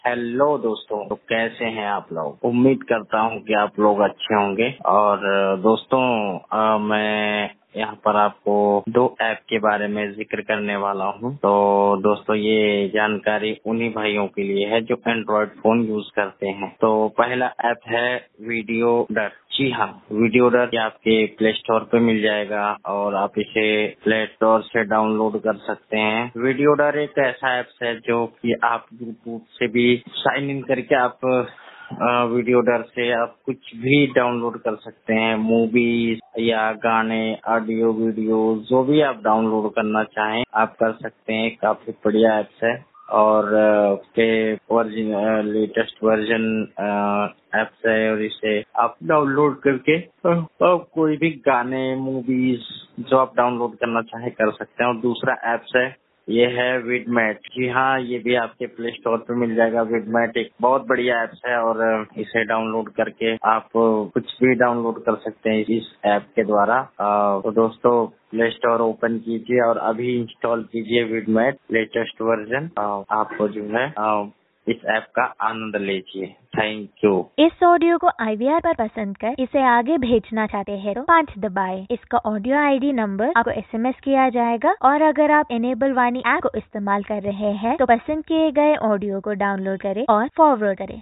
Hello दोस्तों, तो कैसे हैं आप लोग। उम्मीद करता हूं कि आप लोग अच्छे होंगे। और दोस्तों, मैं यहाँ पर आपको 2 ऐप के बारे में जिक्र करने वाला हूँ। तो दोस्तों, ये जानकारी उन्हीं भाइयों के लिए है जो एंड्रॉयड फोन यूज करते हैं। तो पहला ऐप है वीडियोडर। जी हाँ, वीडियोडर ये आपके प्ले स्टोर पे मिल जाएगा और आप इसे प्ले स्टोर से डाउनलोड कर सकते हैं। वीडियोडर एक ऐसा ऐप है जो कि आप यूट्यूब से भी साइन इन करके आप वीडियोडर से आप कुछ भी डाउनलोड कर सकते हैं। मूवीज या गाने, ऑडियो, वीडियो जो भी आप डाउनलोड करना चाहें आप कर सकते हैं। काफी बढ़िया ऐप्स है और उसके लेटेस्ट वर्जन ऐप्स है और इसे आप डाउनलोड करके आप कोई भी गाने, मूवीज जो आप डाउनलोड करना चाहे कर सकते हैं। और दूसरा ऐप्स है, ये है विडमेट। जी हाँ, ये भी आपके प्ले स्टोर पे मिल जाएगा। विडमेट एक बहुत बढ़िया ऐप्स है और इसे डाउनलोड करके आप कुछ भी डाउनलोड कर सकते हैं इस ऐप के द्वारा। तो दोस्तों, प्ले स्टोर ओपन कीजिए और अभी इंस्टॉल कीजिए विडमेट लेटेस्ट वर्जन। आपको जो है इस ऐप का आनंद लीजिए। Thank you. इस ऑडियो को IVR पर पसंद कर इसे आगे भेजना चाहते हैं तो 5 दबाएं। इसका ऑडियो ID नंबर आपको SMS किया जाएगा। और अगर आप इनेबल वाणी ऐप को इस्तेमाल कर रहे हैं तो पसंद किए गए ऑडियो को डाउनलोड करें और फॉरवर्ड करें।